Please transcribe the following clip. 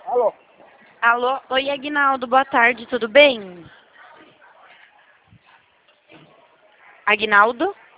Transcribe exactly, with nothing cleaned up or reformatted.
Alô? Alô? Oi, Aguinaldo, boa tarde, tudo bem? Aguinaldo?